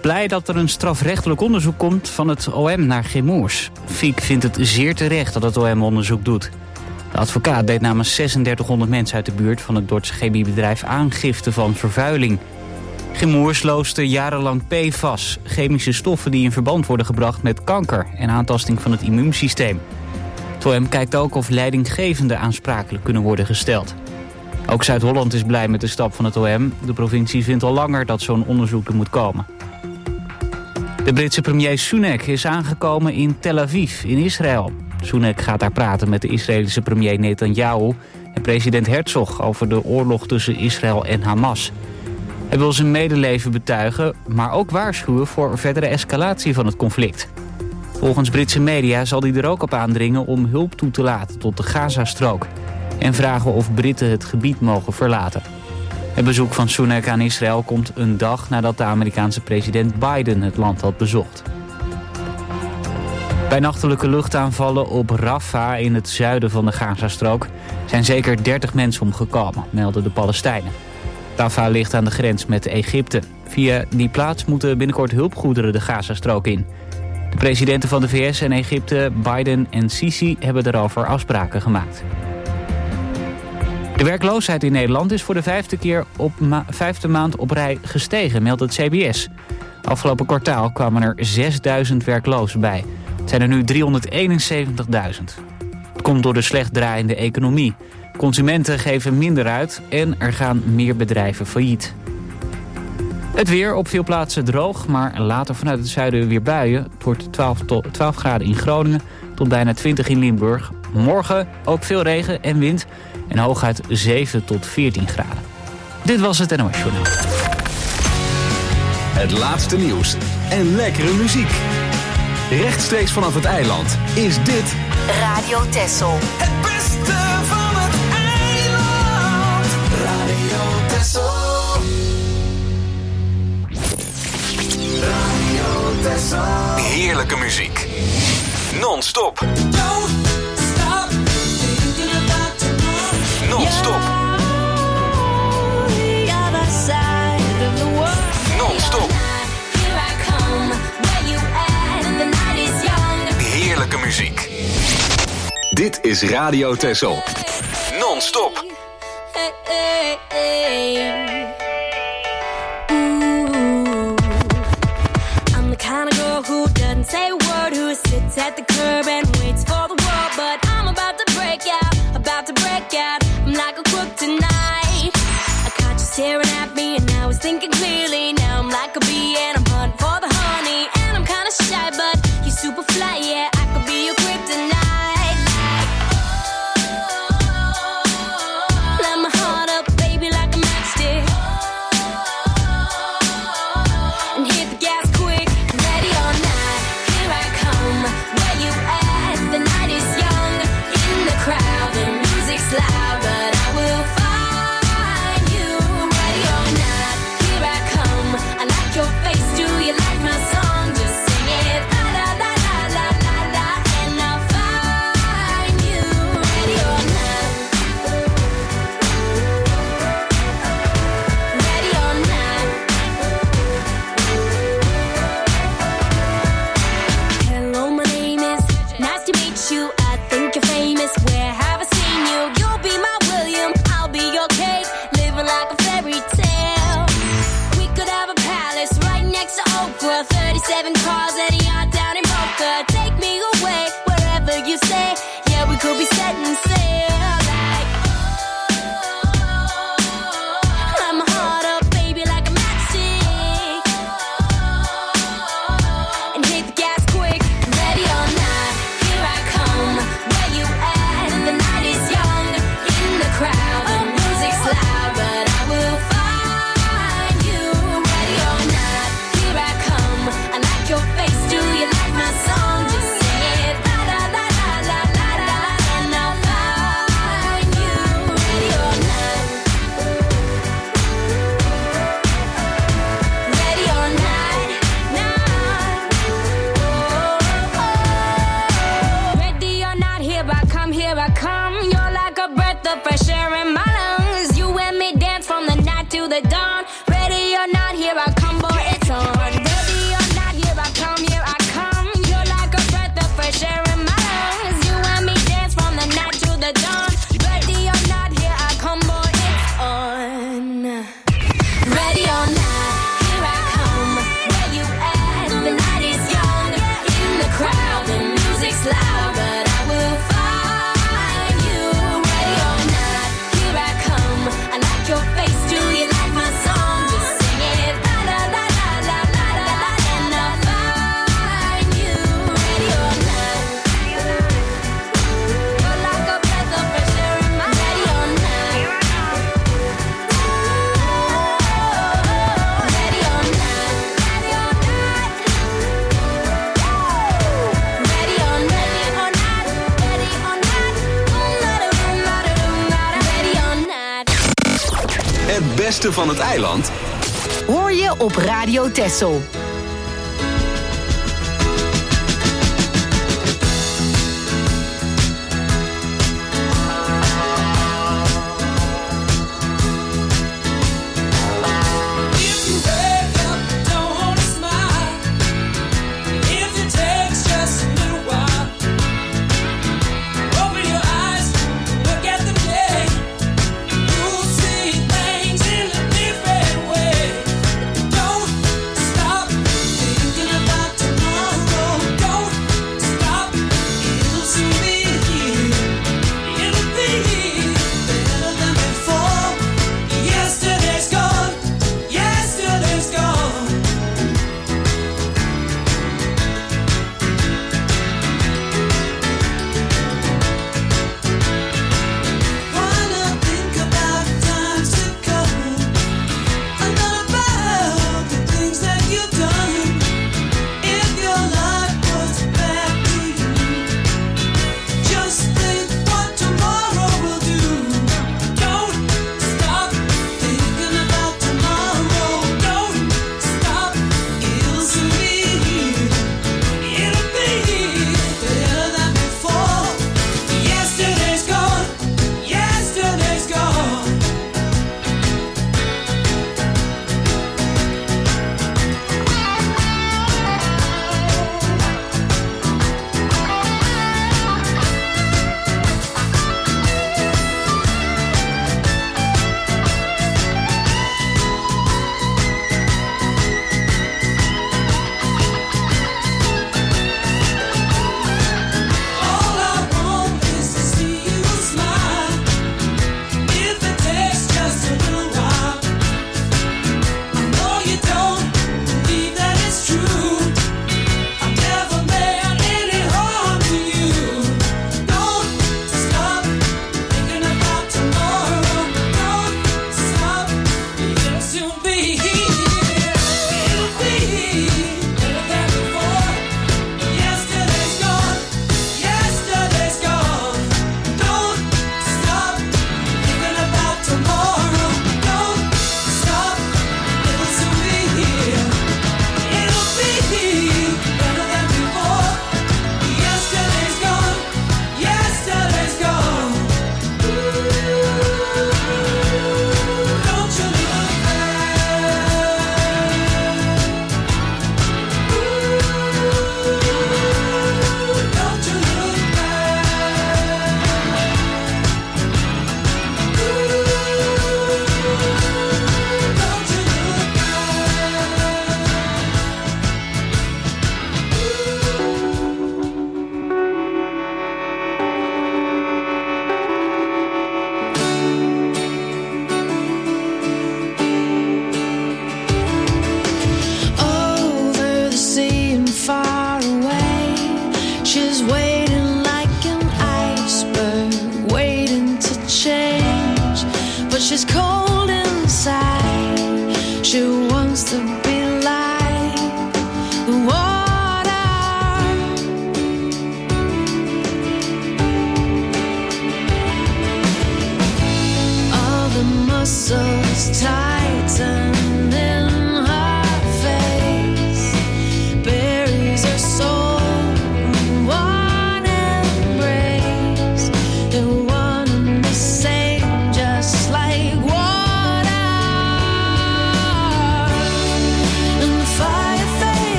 blij dat er een strafrechtelijk onderzoek komt van het OM naar Chemours. Fiek vindt het zeer terecht dat het OM onderzoek doet. De advocaat deed namens 3600 mensen uit de buurt van het Dordtse chemiebedrijf aangifte van vervuiling. Chemours loosde jarenlang PFAS, chemische stoffen die in verband worden gebracht met kanker en aantasting van het immuunsysteem. Het OM kijkt ook of leidinggevenden aansprakelijk kunnen worden gesteld. Ook Zuid-Holland is blij met de stap van het OM. De provincie vindt al langer dat zo'n onderzoek er moet komen. De Britse premier Sunak is aangekomen in Tel Aviv in Israël. Sunak gaat daar praten met de Israëlische premier Netanyahu en president Herzog over de oorlog tussen Israël en Hamas. Hij wil zijn medeleven betuigen, maar ook waarschuwen voor verdere escalatie van het conflict. Volgens Britse media zal hij er ook op aandringen om hulp toe te laten tot de Gazastrook en vragen of Britten het gebied mogen verlaten. Het bezoek van Sunak aan Israël komt een dag nadat de Amerikaanse president Biden het land had bezocht. Bij nachtelijke luchtaanvallen op Rafah in het zuiden van de Gazastrook zijn zeker 30 mensen omgekomen, melden de Palestijnen. Rafah ligt aan de grens met Egypte. Via die plaats moeten binnenkort hulpgoederen de Gazastrook in. De presidenten van de VS en Egypte, Biden en Sisi, hebben daarover afspraken gemaakt. De werkloosheid in Nederland is voor de vijfde maand op rij gestegen, meldt het CBS. Afgelopen kwartaal kwamen er 6000 werklozen bij. Het zijn er nu 371.000. Het komt door de slecht draaiende economie. Consumenten geven minder uit en er gaan meer bedrijven failliet. Het weer op veel plaatsen droog, maar later vanuit het zuiden weer buien. Het wordt 12 graden in Groningen tot bijna 20 in Limburg. Morgen ook veel regen en wind en hooguit 7 tot 14 graden. Dit was het NOS Journaal. Het laatste nieuws en lekkere muziek. Rechtstreeks vanaf het eiland is dit Radio Texel. Het beste van het eiland. Radio Texel. Radio Texel. heerlijke muziek. Non-stop. Non-stop. Non-stop. Heerlijke muziek. Dit is Radio Texel. Non-stop. I'm the kind of girl who doesn't say a word, who sits at the curb and waits for the world. But I'm about to break out, I'm like a crook tonight. I caught you staring at me and I was thinking clearly. Now I'm like a bee and I'm hunting for the honey. And I'm kinda shy but you're super fly, yeah. I could be your kryptonite. Light my heart up, baby, like a matchstick. And hit the gas quick, ready or not. Here I come, where you at? The night is young, in the crowd. The music's loud, but I will find you. Ready or not, here I come. I like your face, do you like my song? Just sing it, la la la la la la la, and I'll find you. Ready or not, ready or not. Hello, my name is. Nice to meet you. I think you're famous. Where have I seen you? You'll be my William, I'll be your Kate. Living like a fairy tale. We could have a palace right next to Oprah. 37 cars at a yacht down in Boca. Take me away wherever you say. Yeah, we could be setting sail like. Light my heart up, baby, like a matchstick. And hit the gas quick, ready or not. Here I come, where you at? The night is young, in the crowd. The music's loud, but I will find you. Ready or not, here I come. I like your face, do beste van het eiland hoor je op Radio Texel. Stop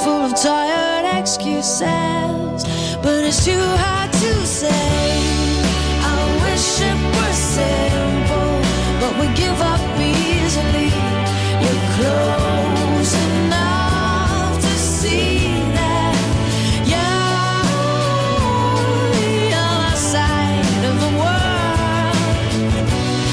full of tired excuses, but it's too hard to say. I wish it were simple, but we give up easily. You're close enough to see that you're the other side of the world.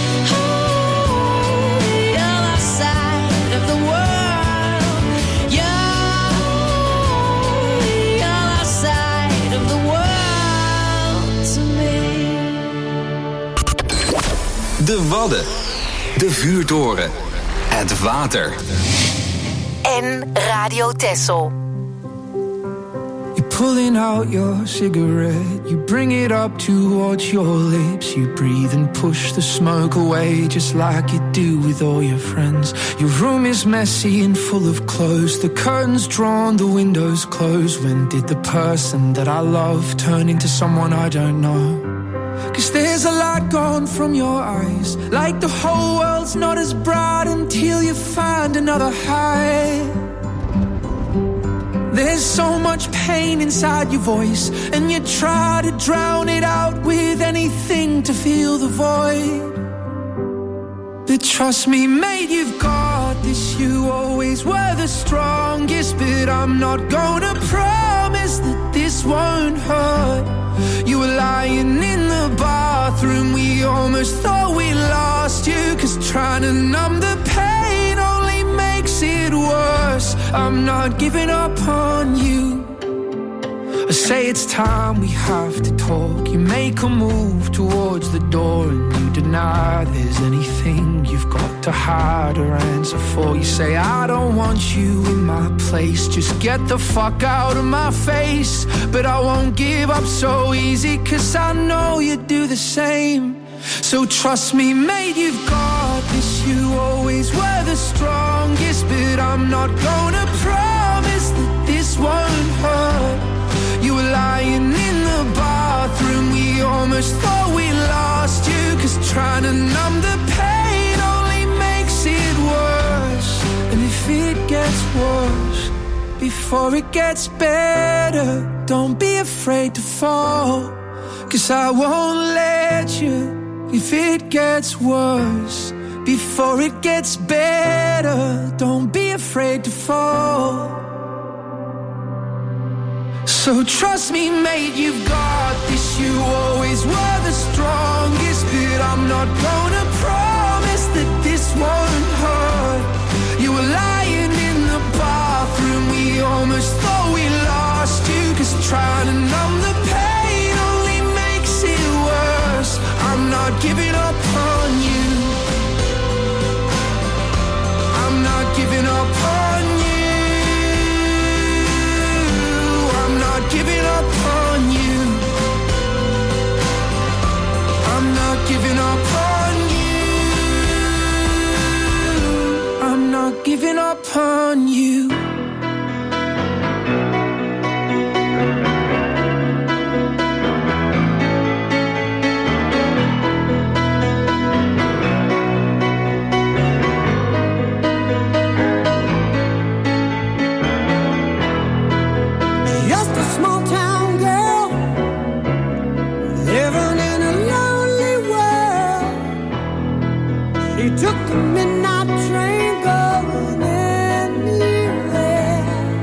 Oh, the other side of the world. You're the other side of the world to me. De Wadden. De vuurtoren. Het water. En Radio Texel. You're pulling out your cigarette. You bring it up towards your lips. You breathe and push the smoke away, just like you do with all your friends. Your room is messy and full of clothes. The curtains drawn, the windows closed. When did the person that I love turn into someone I don't know? 'Cause there's a light gone from your eyes, like the whole world's not as bright until you find another high. There's so much pain inside your voice, and you try to drown it out with anything to fill the void. But trust me, mate, you've got this. You always were the strongest, but I'm not gonna promise that this won't hurt. You were lying in the bathroom, we almost thought we lost you, 'cause trying to numb the pain only makes it worse. I'm not giving up on you. I say it's time we have to talk. You make a move towards the door and you deny there's anything you've got to hide or answer for. You say I don't want you in my place, just get the fuck out of my face. But I won't give up so easy, 'cause I know you do the same. So trust me, mate, you've got this. You always were the strongest, but I'm not gonna promise that this won't hurt. You were lying in the bathroom, we almost thought we lost you, 'cause trying to numb the pain only makes it worse. And if it gets worse before it gets better, don't be afraid to fall, 'cause I won't let you. If it gets worse before it gets better, don't be afraid to fall. So trust me, mate, you've got this. You always were the strongest, but I'm not gonna promise that this won't hurt. You were lying in the bathroom, we almost thought we lost you, 'cause trying to numb the pain only makes it worse. I'm not giving up on you. I'm not giving up on you. Giving up on you. I'm not giving up on you. I'm not giving up on you. Took the midnight train going anywhere.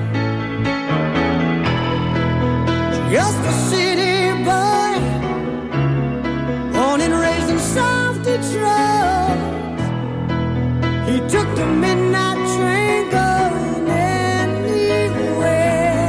Just a city boy, born and raised in South Detroit. He took the midnight train going anywhere.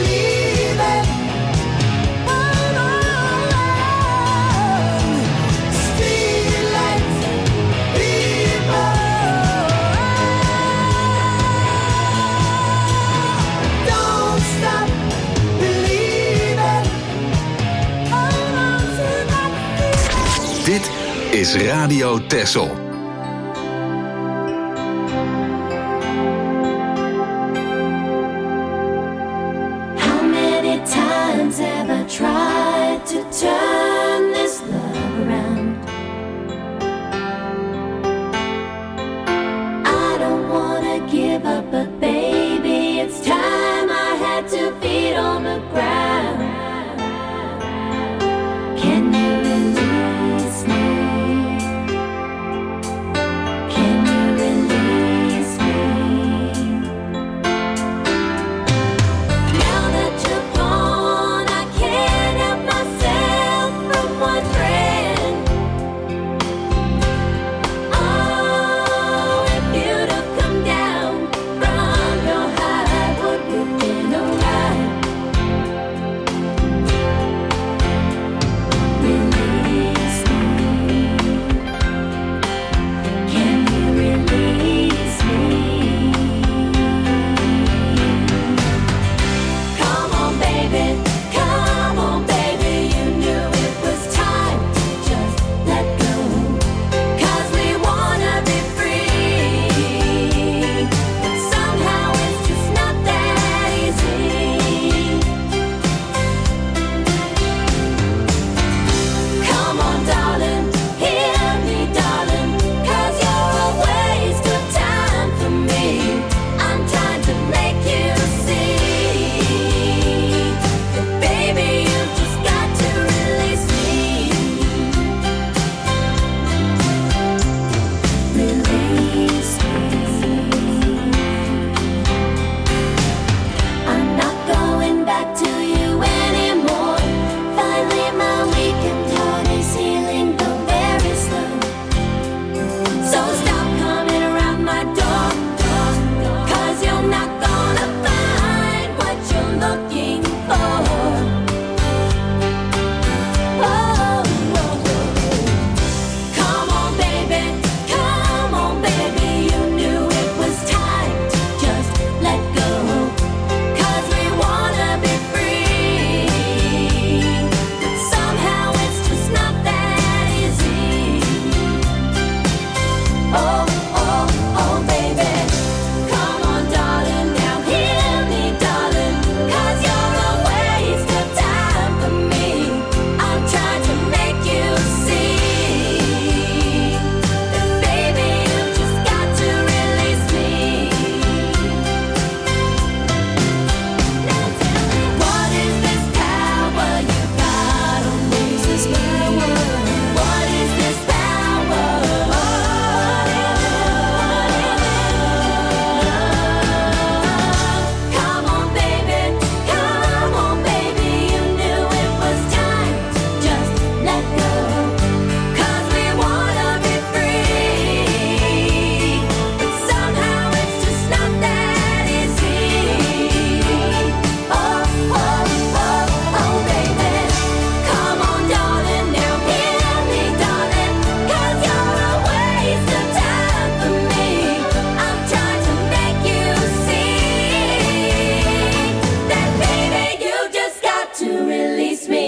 believe it. Hold on. Street lights, people. Don't stop believing. Hold on to that feeling. Dit is Radio Texel. How many times have I tried to turn this love around? I don't wanna give up, but baby, it's time I had 2 feet on the ground. Can you release me? Can you release me? Now that you're gone, I can't help myself from wondering. Oh, if you'd have come down from your high, would have been alright. Release me. Can you release me? Come on, baby. Come on, baby. You knew it was time to just let go. 'Cause we wanna be free. But somehow it's just not that easy. Come on, darling. Hear me, darling. 'Cause you're a waste of time for me. I'm trying to make you see. But baby, you just got to release me. Release me. I'm not going back to you anymore. Finally, my weakened heart is healing, though very slow. So stop coming around my door, 'cause you're not gonna find what you're looking for. Oh, come on, baby. Come on, baby. You knew it was time to just let go. 'Cause we wanna be free. But somehow it's just not that easy. Oh, oh, oh, baby. Come on, darling. Now hear me, darling. 'Cause you're a waste of time for me. I'm trying to make you see. That baby, you just got to release me. Now tell me, what is this power you got on me? What is this power? What is this power? Come on, baby. Come on, baby. You knew it was time to just let go. 'Cause we wanna be free. But somehow it's just not that easy. Oh, oh, oh, oh, baby. Come on, darling. Now hear me, darling. 'Cause you're a waste of time for me. I'm trying to make you see. That baby, you just got to release me.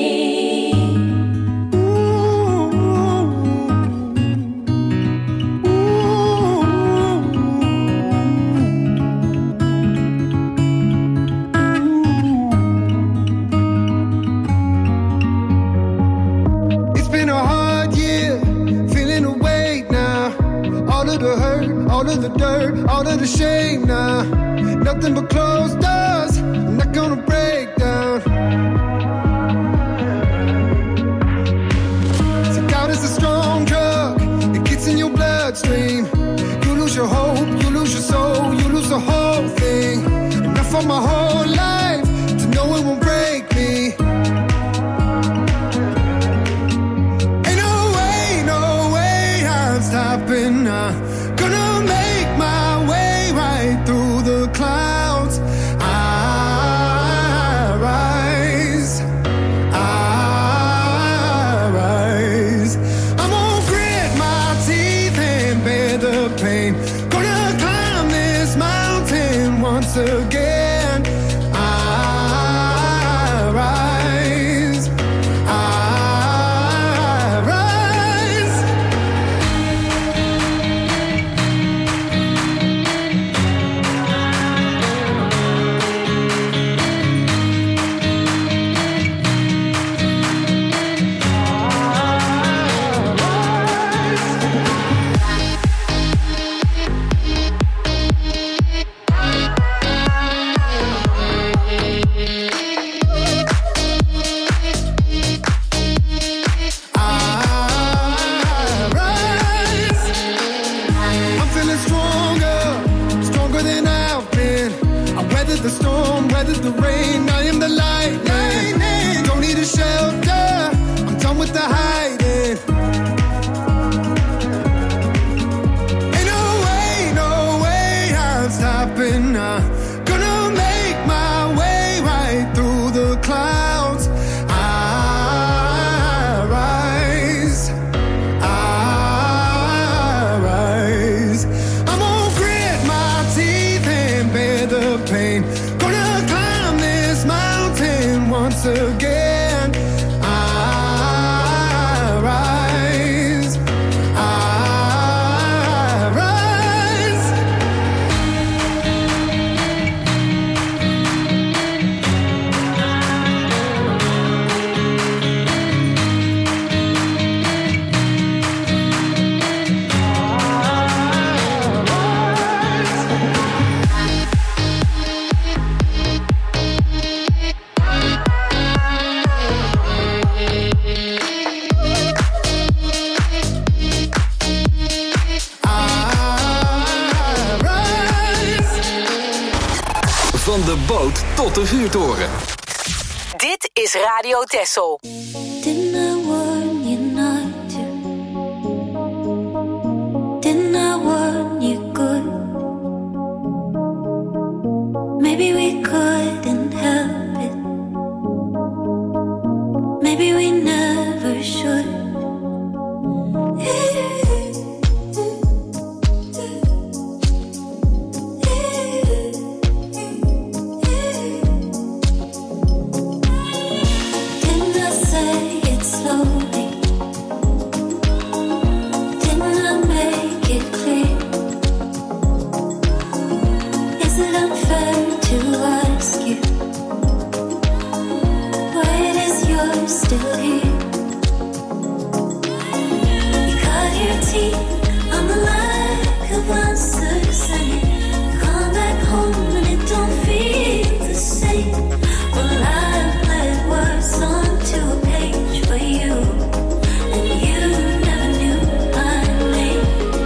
It's been a hard year, feeling the weight now. All of the hurt, all of the dirt, all of the shame now. Nothing but closed doors, I'm not gonna break down. So doubt is a strong drug, it gets in your bloodstream. You lose your hope, you lose your soul, you lose the whole thing. Enough for my whole life to know it won't break me. Ain't no way I'm stopping now. Gonna make my way right through the clouds. once again. I rise, I rise. Van de boot tot de vuurtoren. Dit is Radio Texel. Didn't I warn you not to? Didn't I warn you good? Maybe we couldn't help it. Maybe we never should. Didn't I say it slowly? Didn't I make it clear? Is it unfair to ask you why it is you're still here? You cut your teeth on the lack of answers, and you come back home and it don't feel the same. Well, I played words onto a page for you, and you never knew my name.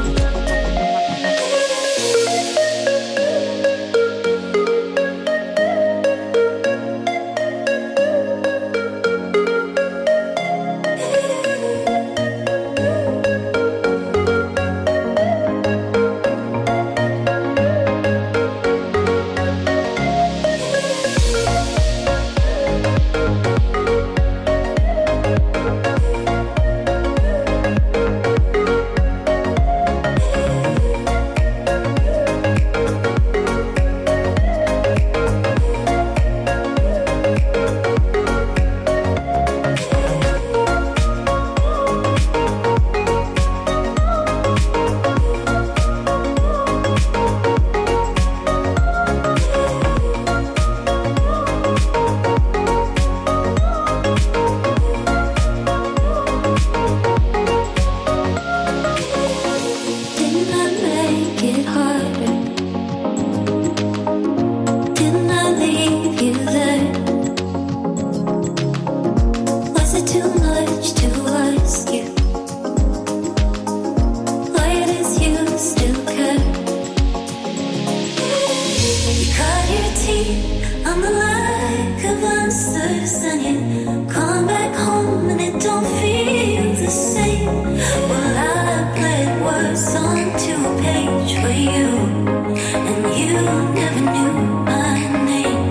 Didn't I make it harder? Didn't I leave you there? Was it too much to ask you why it is you still care? You cut your teeth on the lack of answers, and you come back home and it don't feel the same. Well, I played words onto a page for you, and you never knew my name.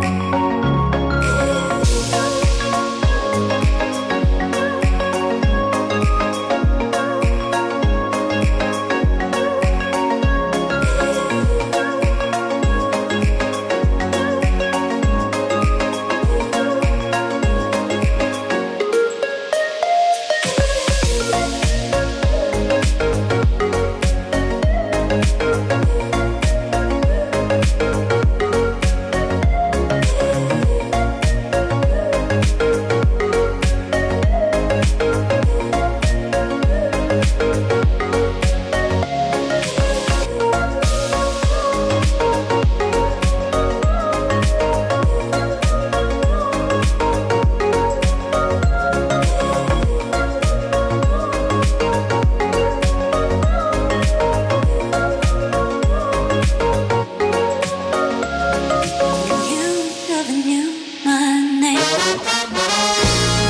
You never knew my name.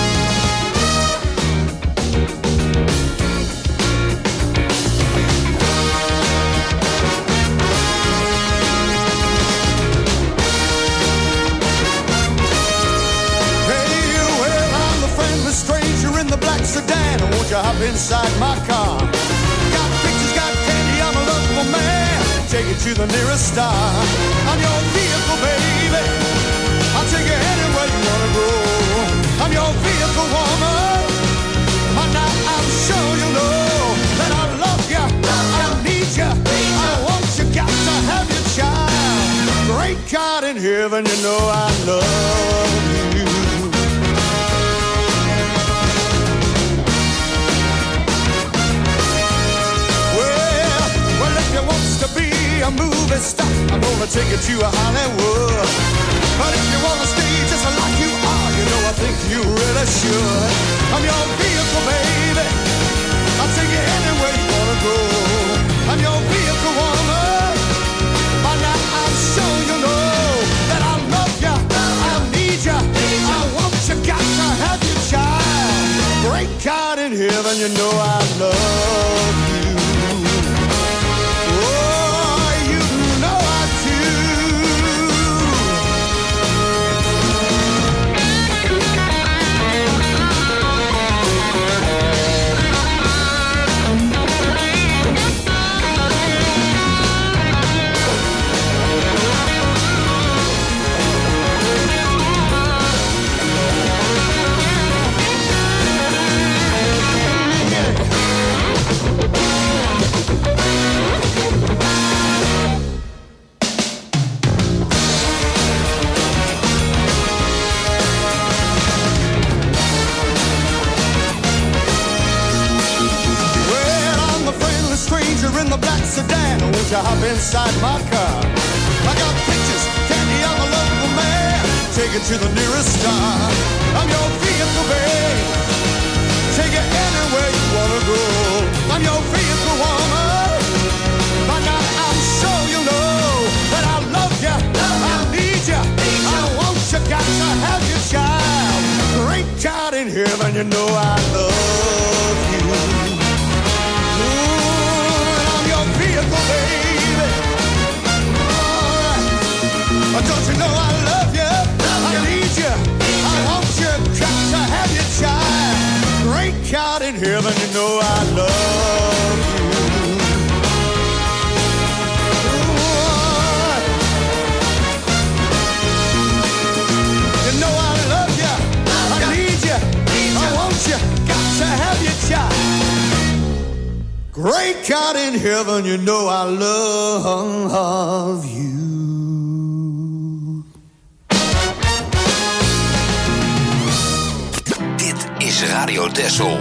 Hey, well, I'm the friendless stranger in the black sedan. Won't you hop inside my car? Got pictures, got candy, I'm a lovable man. Take it to the nearest star. I'm your vehicle, baby. I'll take you anywhere you wanna go. heaven, you know I love you. Well, if you wants to be a movie star, I'm gonna take you to Hollywood. But if you wanna stay just like you are, you know I think you really should. I'm your vehicle, baby. I'll take you anywhere you wanna go. I'm your vehicle, woman. By now I'm sure you know that I love you, I need you, I want you, got to have your child. Great God in heaven, you know I love you. Oh, you know I do. In the black sedan, won't you hop inside my car? I got pictures, candy on the local man, take it to the nearest star. I'm your vehicle, babe, take it anywhere you wanna go. I'm your vehicle, woman. By now I'm sure you know that I love you, I need you, I want you, got to have your child. Great God in heaven, you know I love you. Vehicle, baby. Oh, don't you know I love you? I need you. I want you. Got to have your child. Great God in heaven, you know I love you. You know I love you. I need you. I want you. Got to have your child. Great God in heaven, you know I love you. Dit is Radio Texel.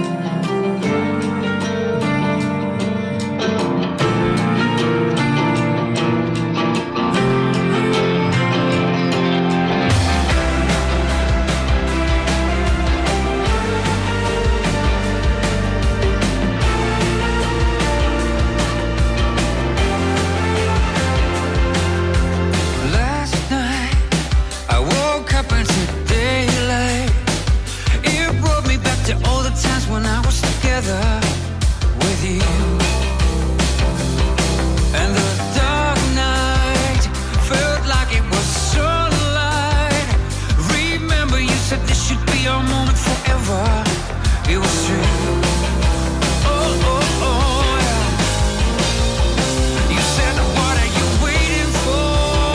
with you. And the dark night felt like it was sunlight. Remember you said this should be our moment forever. It was true. Oh, oh, oh, yeah. You said, what are you waiting for?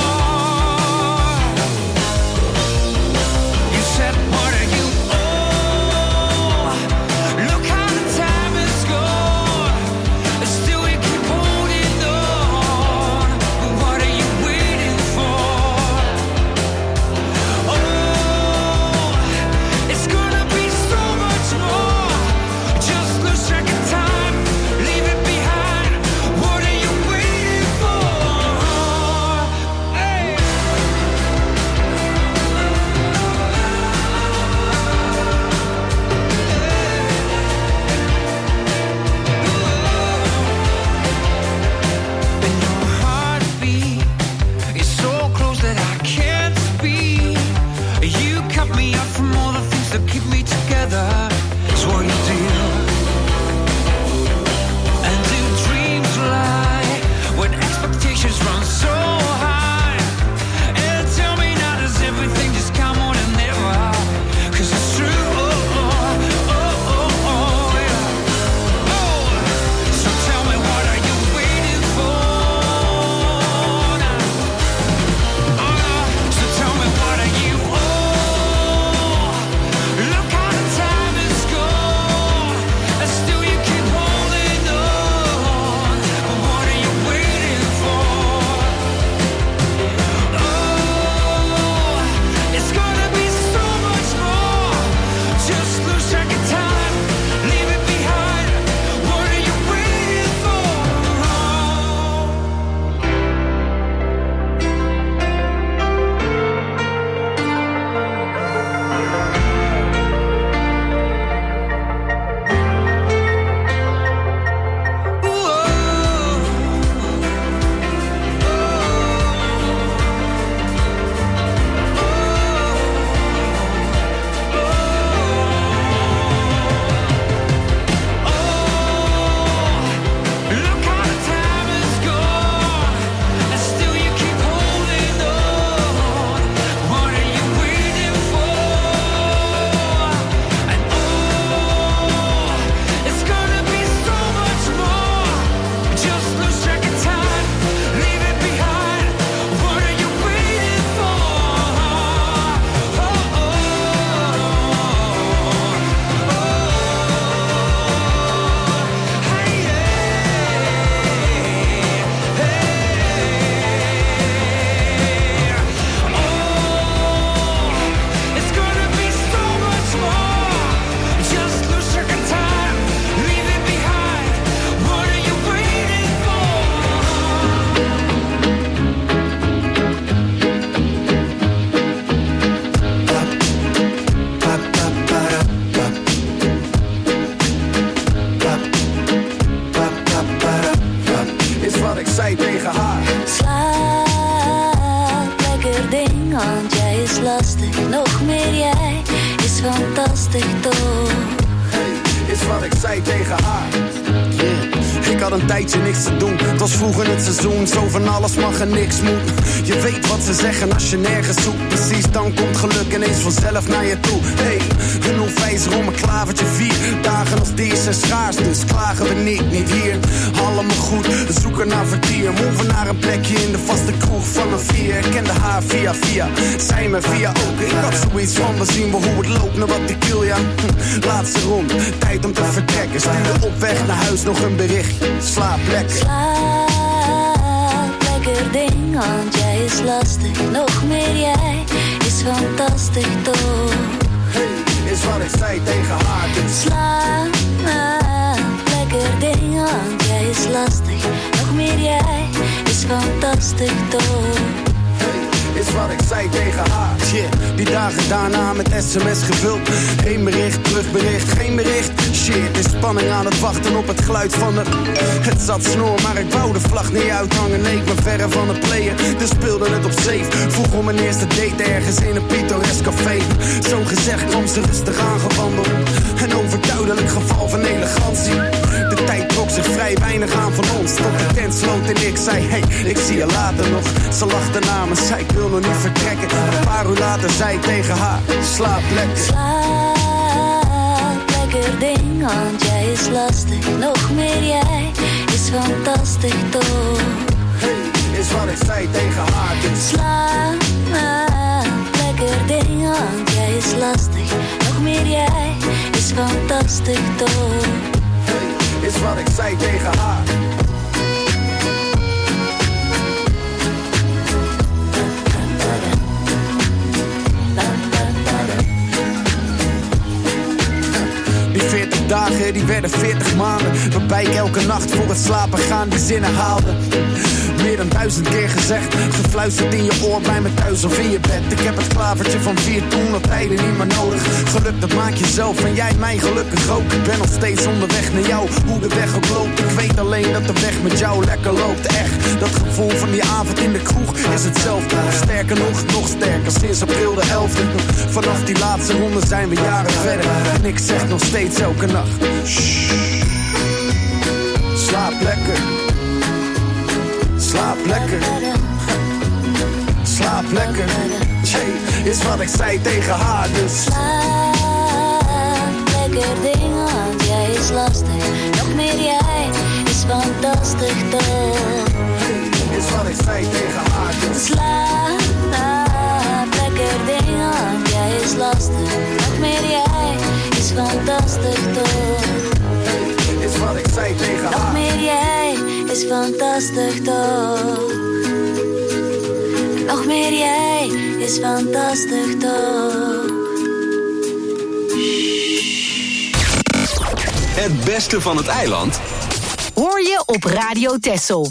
You said, what are you? Oh, look how the time has gone. Still we keep holding on. What are you waiting for? Oh, it's gonna be so much more. Just lose track of time, leave it behind. What are you waiting for? Hey. And your heartbeat is so close that I can't speak. You cut me off from all the things that keep me together. It's what you do. And do dreams lie when expectations run so high? And tell me now, does everything just come on and never? 'Cause it's true. Oh, oh, oh, oh, oh, yeah. Oh, so tell me, what are you waiting for now? So tell me, what are you? Oh, look how the time has nog meer jij is fantastisch toch. Hey, is wat ik zei tegen haar. Ik had een tijdje niks te doen. Het was vroeger het seizoen, zo van alles mag en niks moet. Je weet wat ze zeggen als je nergens zoekt. Precies, dan komt geluk ineens vanzelf naar je toe. Hey, een 05 rom, een klavertje 4. Dagen als deze zijn schaars, dus klagen we niet hier. Allemaal goed, we zoeken naar vertier. Moven naar een plekje in de vaste kroeg van een 4. Ik kende haar via, zij me via ook. Ik had zoiets van, we zien wel hoe het loopt, naar wat ik wil, ja. Laatste rond, tijd om te vertrekken. Stuurde op weg naar huis nog een berichtje. Slaap lekker. Slaap lekker ding, want jij is lastig. Nog meer jij is fantastisch toch. Hey, is wat ik zei tegen haar. Dus. Slaap lekker ding, want jij is lastig. Nog meer jij is fantastisch toch. Is wat ik zei tegen haar. Shit, die dagen daarna met sms gevuld. Eén bericht, terugbericht, geen bericht. Shit, is spanning aan het wachten op het geluid van de... Het zat snor, maar ik wou de vlag niet uithangen. Nee, ik ben verre van het playen, dus speelde het op safe. Vroeg om mijn eerste date ergens in een pittoresk café. Zo gezegd kwam ze rustig aangewandeld. Een overduidelijk geval van elegantie. De tijd trok zich vrij weinig aan van ons. Tot de tent sloot en ik zei, hey, ik zie je later nog. Ze lachte na me, zei ik wil nog niet vertrekken. Een paar uur later zei ik tegen haar, slaap lekker. Slaap lekker ding, want jij is lastig. Nog meer jij is fantastisch toch. Hey, is wat ik zei tegen haar. Dus. Slaap lekker ding, want jij is lastig. Nog meer jij is fantastisch toch. Hey, is wat ik zei tegen haar. Die 40 dagen, die werden 40 maanden. Waarbij ik elke nacht voor het slapen gaan die zinnen haalde. Meer dan 1000 keer gezegd, gefluisterd in je oor bij me thuis of in je bed. Ik heb het klavertje van 4 toen, dat tijden niet meer nodig. Geluk dat maak je zelf en jij mij gelukkig ook. Ik ben nog steeds onderweg naar jou, hoe de weg ook loopt. Ik weet alleen dat de weg met jou lekker loopt. Echt, dat gevoel van die avond in de kroeg is hetzelfde. Sterker nog sterker, sinds april de 11e. Vanaf die laatste ronde zijn we jaren verder. En ik zeg nog steeds elke nacht, shh, slaap lekker. Slaap lekker. Slaap lekker. Jay, is wat ik zei tegen haar dus. Slaap lekker ding, want jij is lastig. Nog meer jij is fantastisch toch. Is wat ik zei tegen haar dus. Slaap lekker ding, want jij is lastig. Nog meer jij is fantastisch toch. Is wat ik zei tegen haar. Nog meer jij is fantastisch toch. Nog meer jij is fantastisch toch. Het beste van het eiland Hoor je op Radio Texel.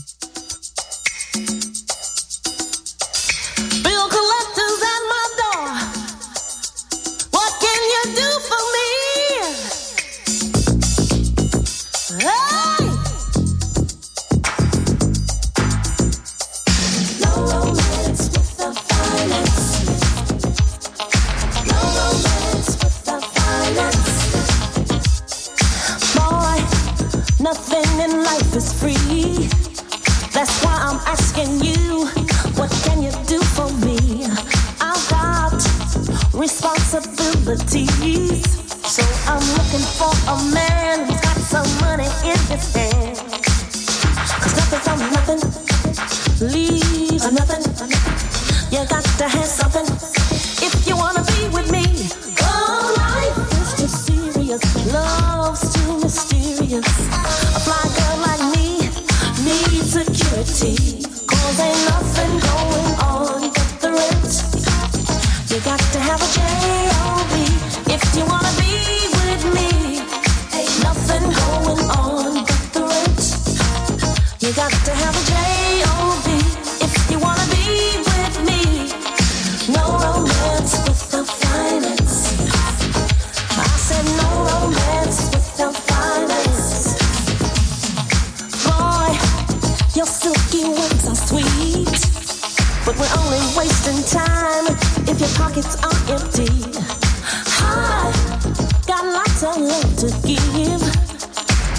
Bill collectors at my door. What can you do for me? Hey! No romance without violence. No romance without violence. Boy, nothing in life is free. That's why I'm asking you, what can you do for me? I've got responsibilities, so I'm looking for a man who's got some money in his hand. 'Cause nothing from nothing leaves nothing. You got to have something if you wanna be with me. Oh, life is too serious, love's too mysterious. A fly girl like me needs security, 'cause ain't nothing going on but the rent. You got to have a J.O.B. if you wanna be with me. Ain't nothing going on but the rent. You got to have a J.O.B. if you wanna be with me. No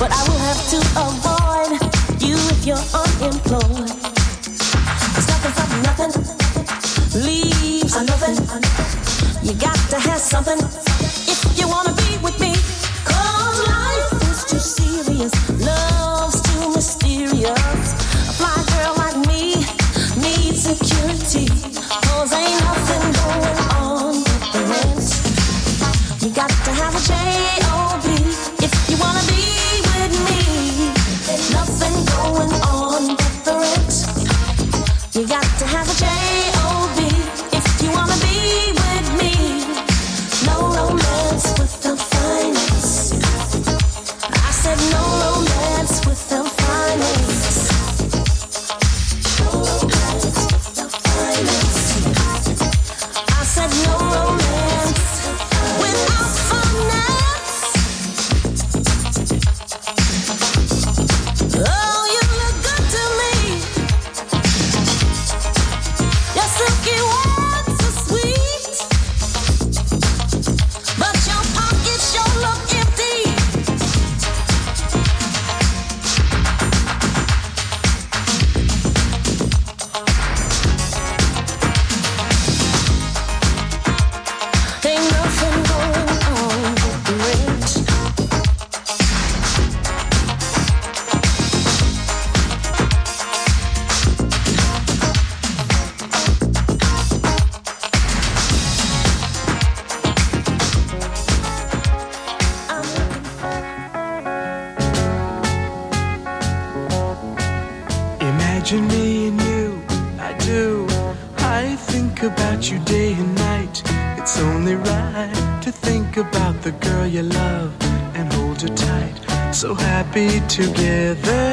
but I will have to avoid you if you're unemployed. 'Cause nothing from nothing leaves a nothing. You got to have something if you wanna be with me. 'Cause life is too serious, love's too mysterious. A fly girl like me needs security. 'Cause ain't nothing going on with the rent. You got to have a J.O.B. if you wanna be with me. Ain't nothing going on with the rent. You got to have a J.O.B. if you wanna be with me. No romance without finance. I said no romance without finance. No romance without finance. I said no romance without finance. Oh, you look good to me. Your silky words are sweet, but your pockets sure look empty. Ain't nothing going on with the rent. Imagine me and you, I do. I think about you day and night. It's only right to think about the girl you love and hold her tight. So happy together.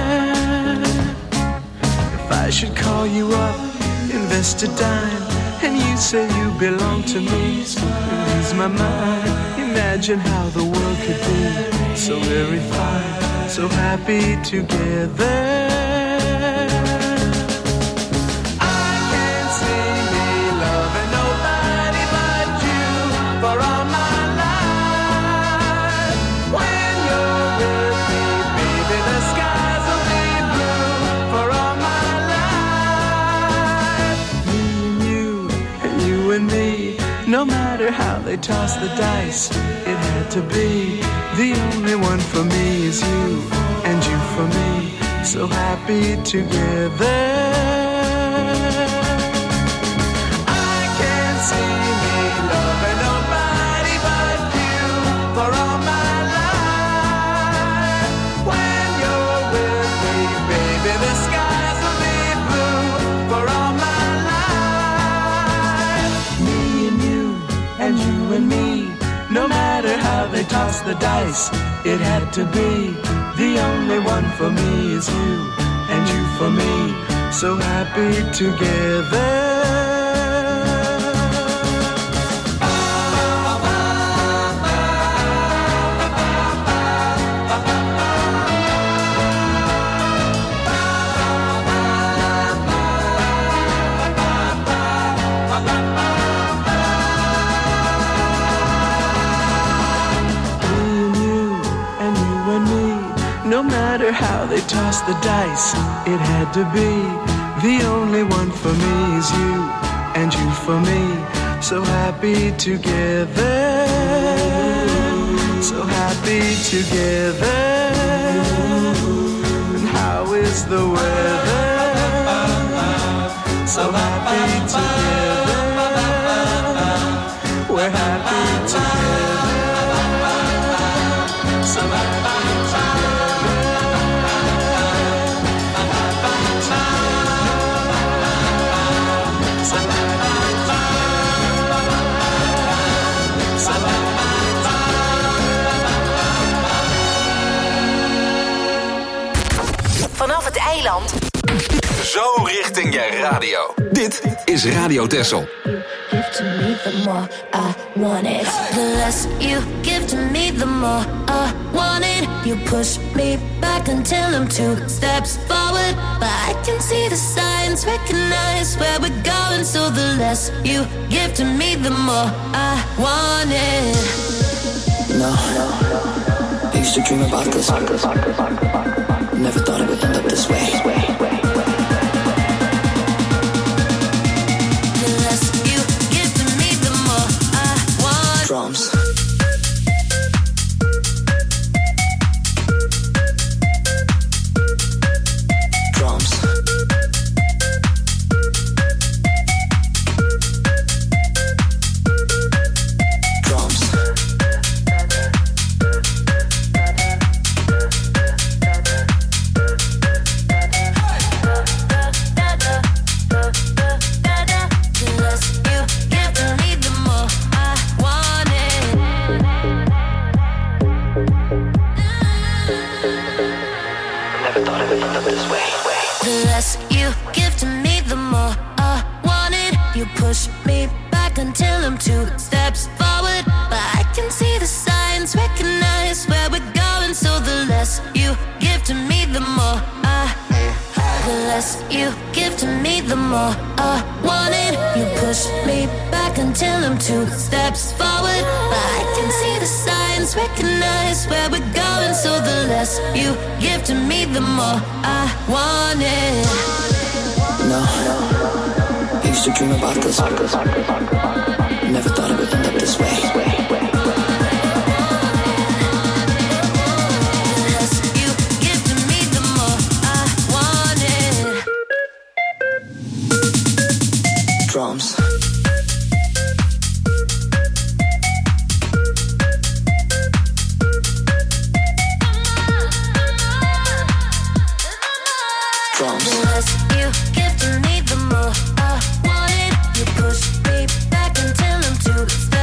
If I should call you up, invest a dime, and you say you belong to me, you lose my mind. Imagine how the world could be so very fine, so happy together. No matter how they toss the dice, it had to be. The only one for me is you, and you for me, so happy together. I can't see me loving nobody but you for all my life. When you're with me, baby, the skies will be blue for all my life. Me and you, and you and me, no matter how they toss the dice, it had to be. The only one for me is you, and you for me, so happy together. No matter how they toss the dice, it had to be. The only one for me is you, and you for me, so happy together. So happy together. And how is the weather? So happy together. We're happy together. So happy together. Vanaf het eiland. Zo richting je radio. Dit is Radio Texel. Give to me the more I want it. The less you give to me, the more I want it. You push me back until I'm 2 steps forward, but I can see the signs, recognize where we're going. So the less you give to me, the more I want it. No, you Used to dream about this. Never thought it would end up this way. The less you give to me, the more I want. Drums. You give to me, the more I want it. No, I used to dream about this. Never thought it would end up this way. The less you give to me, the more I want it. Drums. Step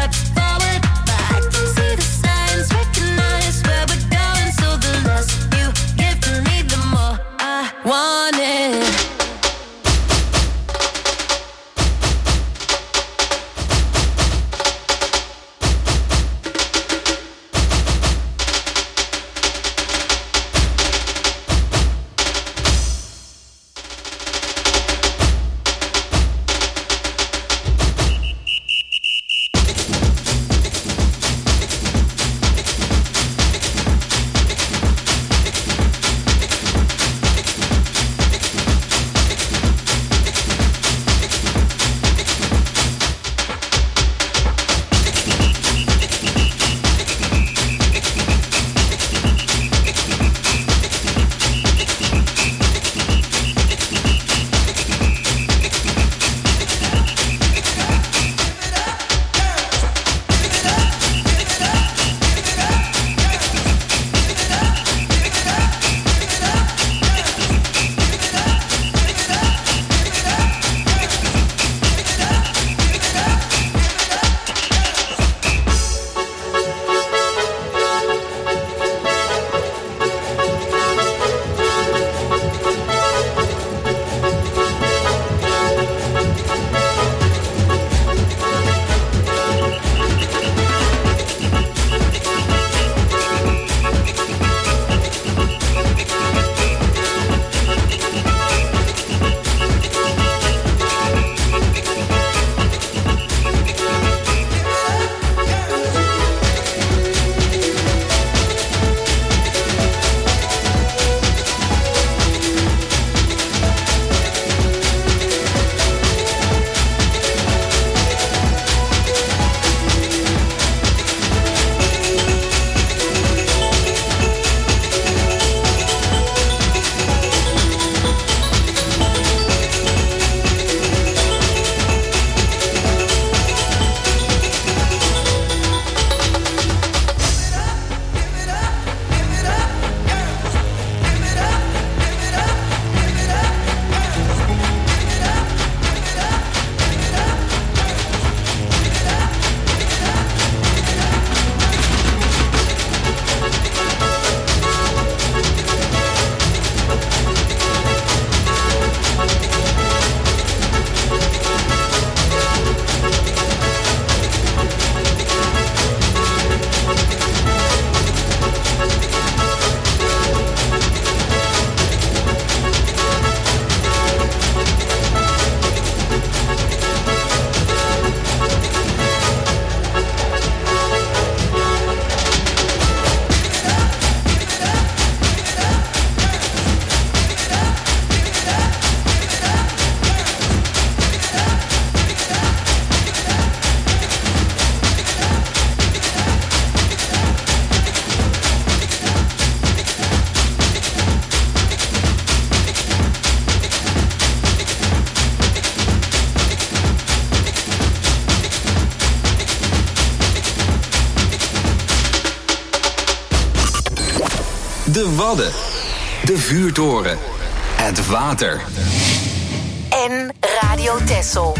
De Wadden. De Vuurtoren. Het water. En Radio Texel.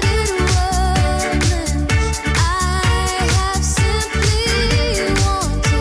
I have simply wanted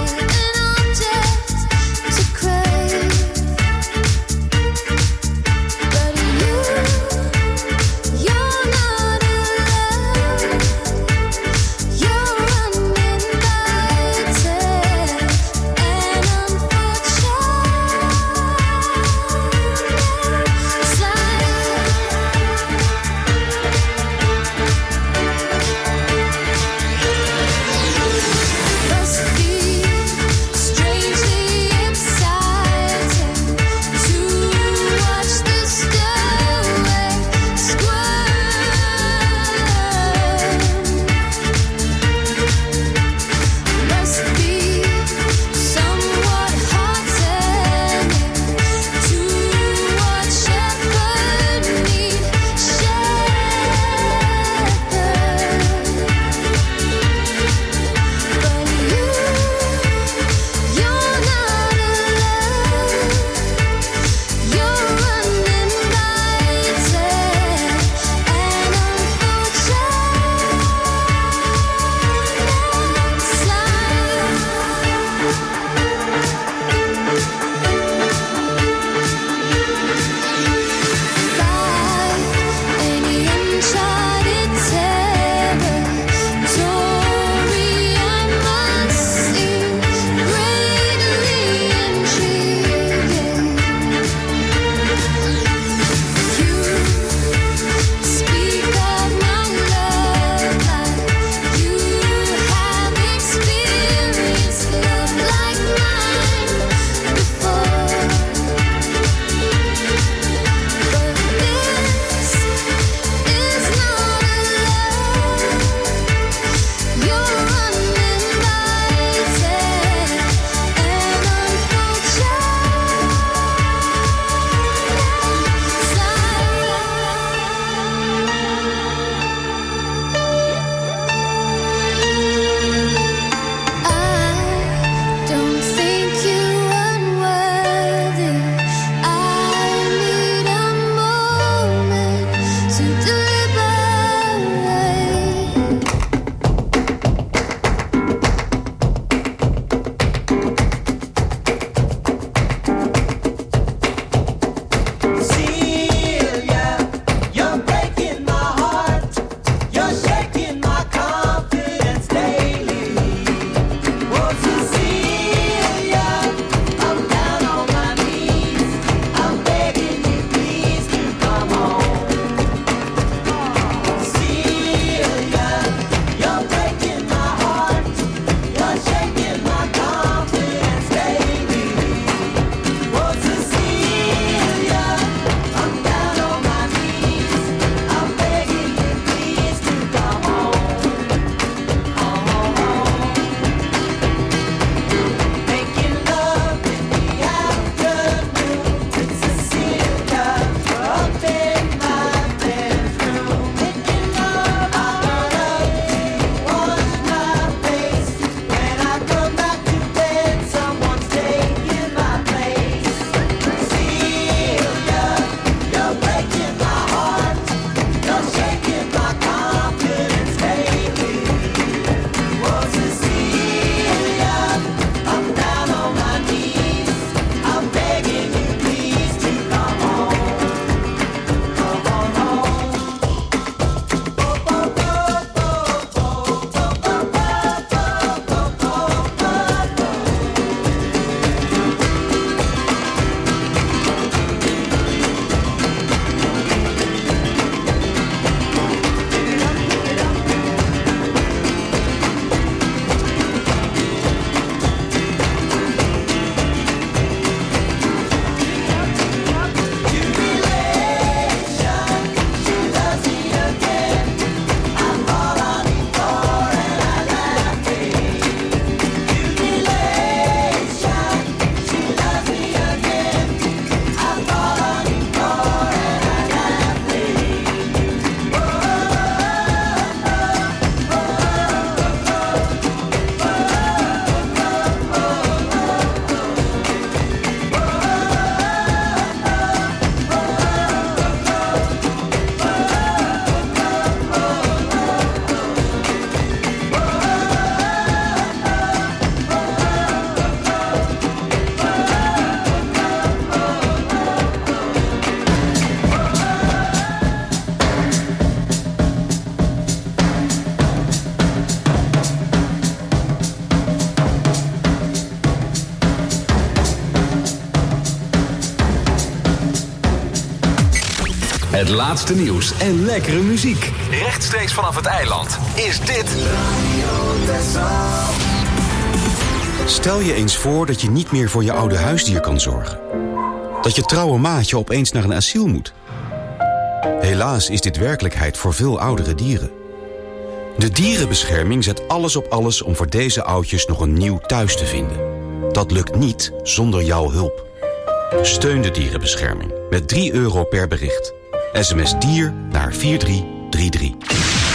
Het laatste nieuws en lekkere muziek. Rechtstreeks vanaf het eiland is dit Radio Texel. Stel je eens voor dat je niet meer voor je oude huisdier kan zorgen. Dat je trouwe maatje opeens naar een asiel moet. Helaas is dit werkelijkheid voor veel oudere dieren. De dierenbescherming zet alles op alles om voor deze oudjes nog een nieuw thuis te vinden. Dat lukt niet zonder jouw hulp. Steun de dierenbescherming met €3 per bericht. SMS dier naar 4333.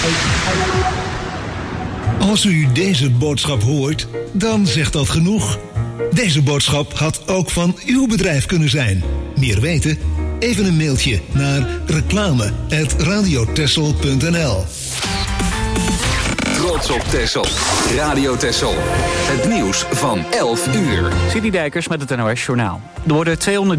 Als u deze boodschap hoort, dan zegt dat genoeg. Deze boodschap had ook van uw bedrijf kunnen zijn. Meer weten? Even een mailtje naar reclame@radiotexel.nl. Trots op Texel. Radio Texel. Het nieuws van 11 uur. Sidney Dijkers met het NOS Journaal. Er worden 200